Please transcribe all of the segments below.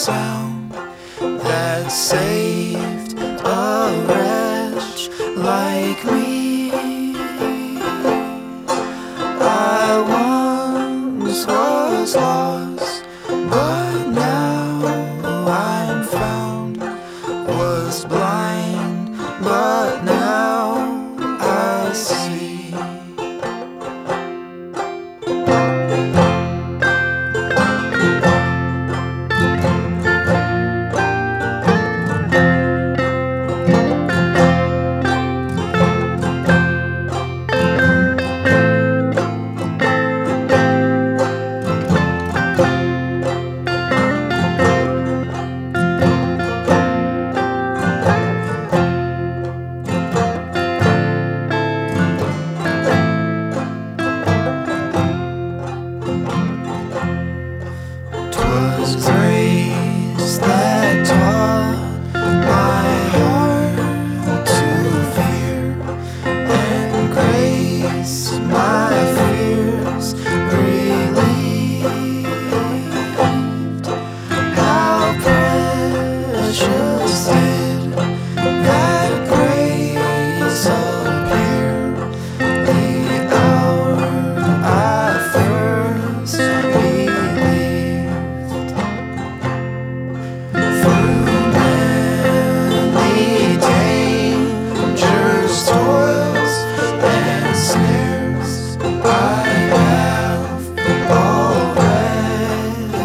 sound that saved a wretch like me. I once was lost, but now I'm found. Was blind, but now I see. Was grace that taught my heart to fear, and grace my fears relieved. How precious did that grace appear the hour I first believed. Through many dangers, toils, and snares, I have already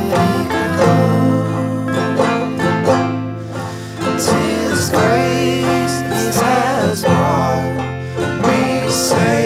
come. 'Tis grace has brought me safe.